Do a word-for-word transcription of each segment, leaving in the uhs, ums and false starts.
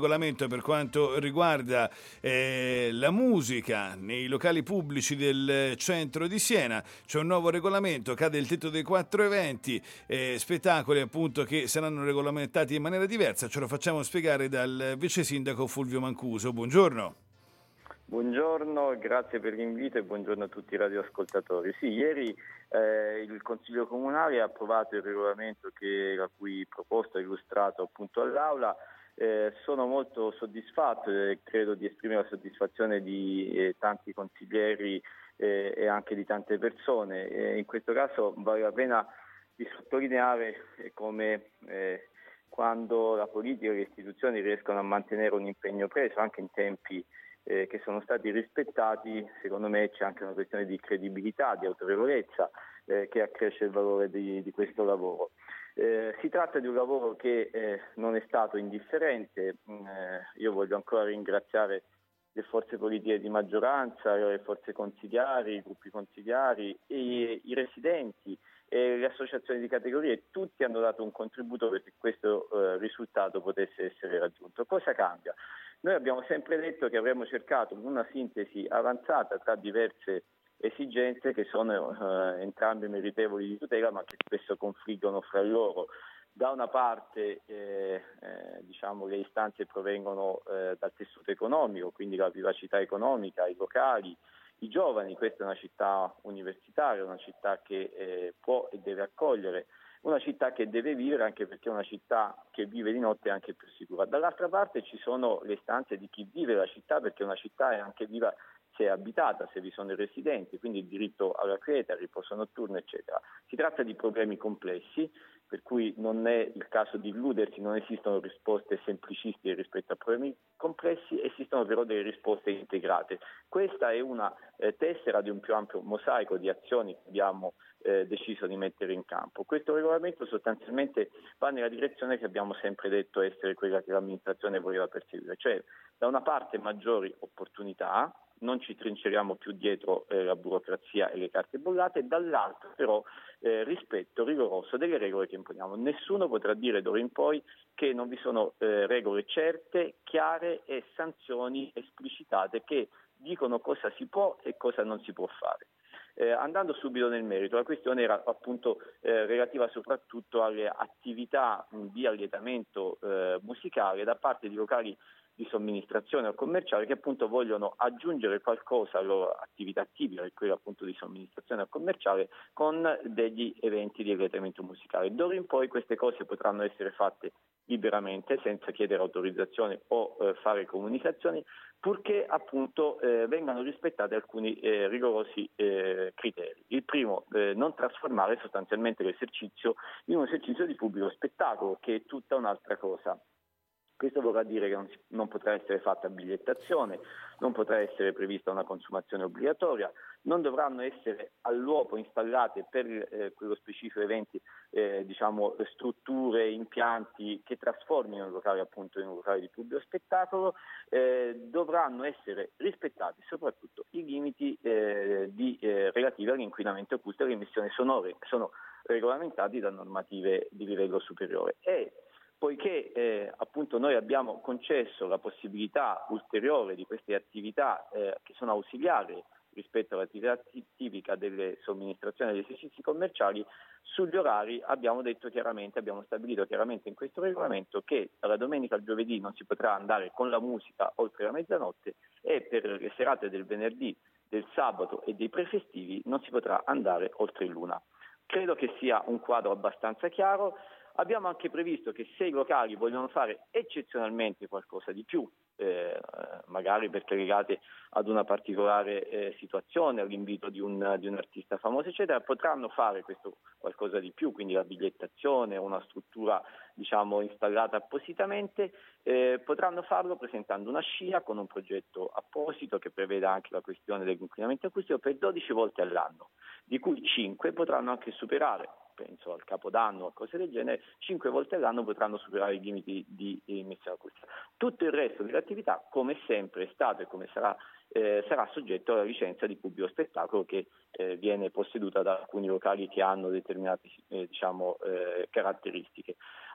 regolamento per quanto riguarda eh, la musica nei locali pubblici del centro di Siena. C'è un nuovo regolamento, cade il tetto dei quattro eventi, eh, spettacoli appunto che saranno regolamentati in maniera diversa. Ce lo facciamo spiegare dal vice sindaco Fulvio Mancuso. Buongiorno. Buongiorno, grazie per l'invito e buongiorno a tutti i radioascoltatori. Sì, ieri eh, il Consiglio Comunale ha approvato il regolamento che la cui proposta ha illustrato appunto all'Aula. Eh, sono molto soddisfatto e credo di esprimere la soddisfazione di eh, tanti consiglieri eh, e anche di tante persone. Eh, in questo caso vale la pena di sottolineare eh, come eh, quando la politica e le istituzioni riescono a mantenere un impegno preso anche in tempi Eh, che sono stati rispettati, secondo me c'è anche una questione di credibilità, di autorevolezza eh, che accresce il valore di, di questo lavoro. Eh, si tratta di un lavoro che eh, non è stato indifferente, eh, io voglio ancora ringraziare le forze politiche di maggioranza, le forze consigliari, i gruppi consigliari, e i residenti e le associazioni di categorie. Tutti hanno dato un contributo perché questo eh, risultato potesse essere raggiunto. Cosa cambia? Noi abbiamo sempre detto che avremmo cercato una sintesi avanzata tra diverse esigenze che sono eh, entrambe meritevoli di tutela ma che spesso confliggono fra loro. Da una parte eh, eh, diciamo, le istanze provengono eh, dal tessuto economico, quindi la vivacità economica, i locali, i giovani. Questa è una città universitaria, una città che eh, può e deve accogliere, una città che deve vivere, anche perché è una città che vive di notte è anche più sicura. Dall'altra parte ci sono le istanze di chi vive la città, perché una città è anche viva se è abitata, se vi sono i residenti, quindi il diritto alla quiete, al riposo notturno, eccetera. Si tratta di problemi complessi, per cui non è il caso di illudersi, non esistono risposte semplicistiche rispetto a problemi complessi, esistono però delle risposte integrate. Questa è una eh, tessera di un più ampio mosaico di azioni che abbiamo eh, deciso di mettere in campo. Questo regolamento sostanzialmente va nella direzione che abbiamo sempre detto essere quella che l'amministrazione voleva perseguire, cioè da una parte maggiori opportunità, non ci trinceriamo più dietro eh, la burocrazia e le carte bollate, dall'altro però eh, rispetto rigoroso delle regole che imponiamo. Nessuno potrà dire d'ora in poi che non vi sono eh, regole certe, chiare e sanzioni esplicitate che dicono cosa si può e cosa non si può fare. Eh, andando subito nel merito, la questione era appunto eh, relativa soprattutto alle attività mh, di allietamento eh, musicale da parte di locali di somministrazione o commerciale che appunto vogliono aggiungere qualcosa alla loro attività tipica, che è quella appunto di somministrazione o commerciale, con degli eventi di allietamento musicale. D'ora in poi queste cose potranno essere fatte liberamente, senza chiedere autorizzazione o eh, fare comunicazioni, purché appunto eh, vengano rispettati alcuni eh, rigorosi eh, criteri. Il primo, eh, non trasformare sostanzialmente l'esercizio in un esercizio di pubblico spettacolo, che è tutta un'altra cosa. Questo vorrà dire che non, si, non potrà essere fatta bigliettazione, non potrà essere prevista una consumazione obbligatoria, non dovranno essere all'uopo installate per eh, quello specifico eventi eh, diciamo, strutture, impianti che trasformino il locale appunto in un locale di pubblico spettacolo, eh, dovranno essere rispettati soprattutto i limiti eh, di, eh, relativi all'inquinamento acustico e alle emissioni sonore, che sono regolamentati da normative di livello superiore. E poiché eh, appunto noi abbiamo concesso la possibilità ulteriore di queste attività eh, che sono ausiliari rispetto all'attività tipica delle somministrazioni degli esercizi commerciali, sugli orari abbiamo detto chiaramente, abbiamo stabilito chiaramente in questo regolamento che dalla domenica al giovedì non si potrà andare con la musica oltre la mezzanotte e per le serate del venerdì, del sabato e dei prefestivi non si potrà andare oltre l'una. Credo che sia un quadro abbastanza chiaro. Abbiamo anche previsto che se i locali vogliono fare eccezionalmente qualcosa di più, eh, magari perché legate ad una particolare eh, situazione, all'invito di un, di un artista famoso, eccetera, potranno fare questo qualcosa di più, quindi la bigliettazione, una struttura diciamo installata appositamente, eh, potranno farlo presentando una scia con un progetto apposito che preveda anche la questione dell'inquinamento acustico per dodici volte all'anno, di cui cinque potranno anche superare, penso al Capodanno o cose del genere, cinque volte all'anno potranno superare i limiti di emissione acustica. Tutto il resto dell'attività, come sempre è stato e come sarà, eh, sarà soggetto alla licenza di pubblico spettacolo che eh, viene posseduta da alcuni locali che hanno determinate eh, diciamo, eh, caratteristiche.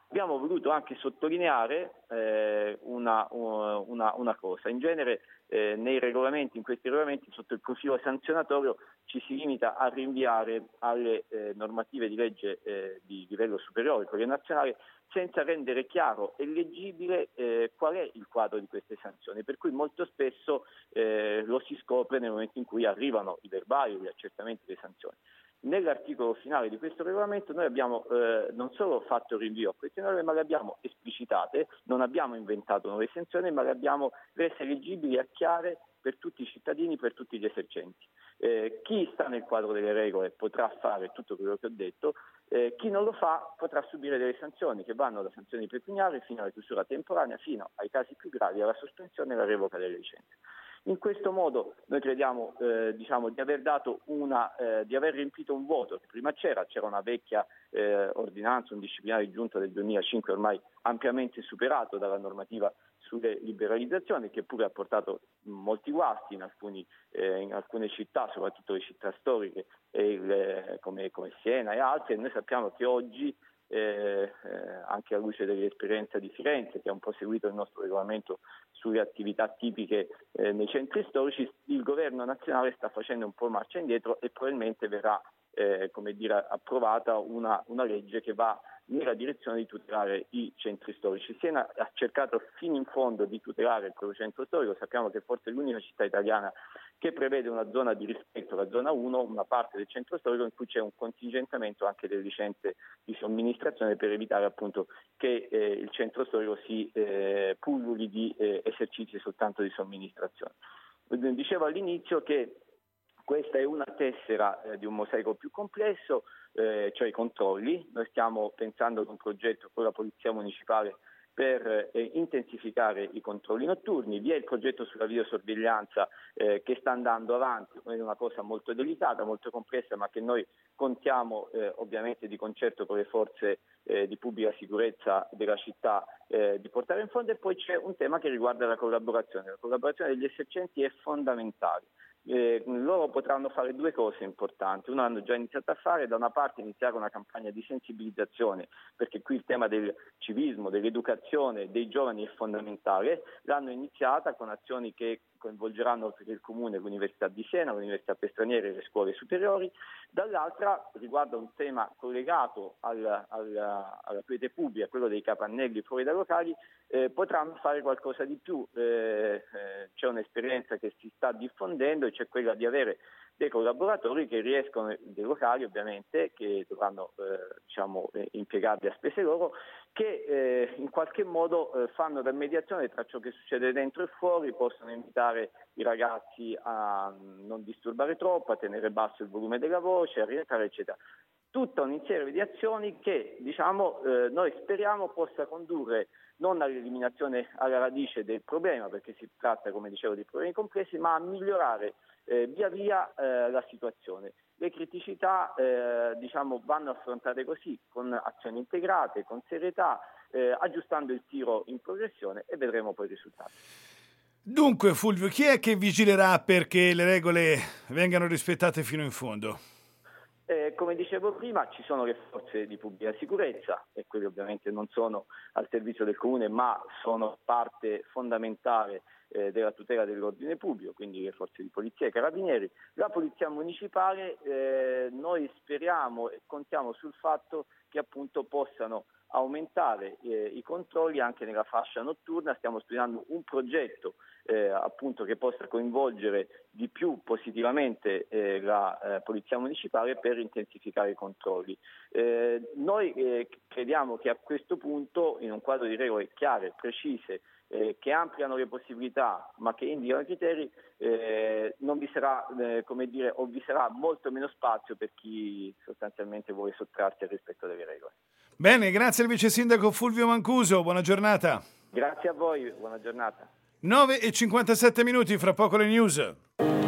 abbiamo voluto anche sottolineare eh, una, una, una cosa. In genere eh, nei regolamenti, in questi regolamenti, sotto il profilo sanzionatorio ci si limita a rinviare alle eh, normative di legge eh, di livello superiore, quelle nazionali, senza rendere chiaro e leggibile eh, qual è il quadro di queste sanzioni, per cui molto spesso eh, lo si scopre nel momento in cui arrivano i verbali, gli accertamenti delle sanzioni. Nell'articolo finale di questo regolamento noi abbiamo eh, non solo fatto rinvio a queste norme, ma le abbiamo esplicitate, non abbiamo inventato nuove sanzioni, ma le abbiamo rese leggibili e chiare per tutti i cittadini, per tutti gli esercenti. Eh, chi sta nel quadro delle regole potrà fare tutto quello che ho detto, eh, chi non lo fa potrà subire delle sanzioni che vanno da sanzioni pecuniarie fino alla chiusura temporanea, fino ai casi più gravi, alla sospensione e alla revoca delle licenze. In questo modo noi crediamo eh, diciamo, di aver dato una, eh, di aver riempito un vuoto che prima c'era, c'era una vecchia eh, ordinanza, un disciplinare di giunta del duemilacinque ormai ampiamente superato dalla normativa sulle liberalizzazioni, che pure ha portato molti guasti in, alcuni, eh, in alcune città, soprattutto le città storiche e il, eh, come, come Siena e altre, e noi sappiamo che oggi Eh, eh, anche alla luce dell'esperienza di Firenze, che ha un po' seguito il nostro regolamento sulle attività tipiche eh, nei centri storici, il governo nazionale sta facendo un po' marcia indietro e probabilmente verrà eh, come dire, approvata una, una legge che va nella direzione di tutelare i centri storici. Siena ha cercato fino in fondo di tutelare il proprio centro storico, sappiamo che forse è l'unica città italiana che prevede una zona di rispetto, la zona uno, una parte del centro storico in cui c'è un contingentamento anche delle licenze di somministrazione per evitare appunto che eh, il centro storico si eh, pulluli di eh, esercizi soltanto di somministrazione. Dicevo all'inizio che questa è una tessera eh, di un mosaico più complesso, eh, cioè i controlli. Noi stiamo pensando ad un progetto con la Polizia Municipale per eh, intensificare i controlli notturni. Vi è il progetto sulla videosorveglianza eh, che sta andando avanti, è una cosa molto delicata, molto complessa, ma che noi contiamo eh, ovviamente di concerto con le forze eh, di pubblica sicurezza della città eh, di portare in fondo. E poi c'è un tema che riguarda la collaborazione. La collaborazione degli esercenti è fondamentale. Eh, loro potranno fare due cose importanti. Uno hanno già iniziato a fare, da una parte iniziare una campagna di sensibilizzazione, perché qui il tema del civismo, dell'educazione dei giovani è fondamentale. L'hanno iniziata con azioni che coinvolgeranno oltre che il Comune, l'Università di Siena, l'Università per Stranieri e le scuole superiori. Dall'altra riguarda un tema collegato al, al, alla quiete pubblica, quello dei capannelli fuori dai locali. Eh, potranno fare qualcosa di più. Eh, eh, c'è un'esperienza che si sta diffondendo e c'è quella di avere dei collaboratori che riescono, dei locali ovviamente, che dovranno eh, diciamo, eh, impiegarli a spese loro, che eh, in qualche modo eh, fanno da mediazione tra ciò che succede dentro e fuori, possono invitare i ragazzi a non disturbare troppo, a tenere basso il volume della voce, a rientrare, eccetera. Tutta un insieme di azioni che diciamo eh, noi speriamo possa condurre non all'eliminazione alla radice del problema, perché si tratta, come dicevo, di problemi complessi, ma a migliorare eh, via via eh, la situazione. Le criticità eh, diciamo, vanno affrontate così, con azioni integrate, con serietà, eh, aggiustando il tiro in progressione, e vedremo poi i risultati. Dunque, Fulvio, chi è che vigilerà perché le regole vengano rispettate fino in fondo? Eh, come dicevo prima, ci sono le forze di pubblica sicurezza, e quelle ovviamente non sono al servizio del Comune, ma sono parte fondamentale eh, della tutela dell'ordine pubblico, quindi le forze di polizia e carabinieri. La Polizia Municipale, eh, noi speriamo e contiamo sul fatto che appunto possano aumentare eh, i controlli anche nella fascia notturna. Stiamo studiando un progetto eh, appunto che possa coinvolgere di più positivamente eh, la eh, Polizia Municipale per intensificare i controlli. Eh, noi eh, crediamo che a questo punto, in un quadro di regole chiare, precise, eh, che ampliano le possibilità ma che indicano i criteri, eh, non vi sarà, eh, come dire, o vi sarà molto meno spazio per chi sostanzialmente vuole sottrarsi al rispetto delle regole. Bene, grazie al vice sindaco Fulvio Mancuso, buona giornata. Grazie a voi, buona giornata. nove e cinquantasette minuti, fra poco le news.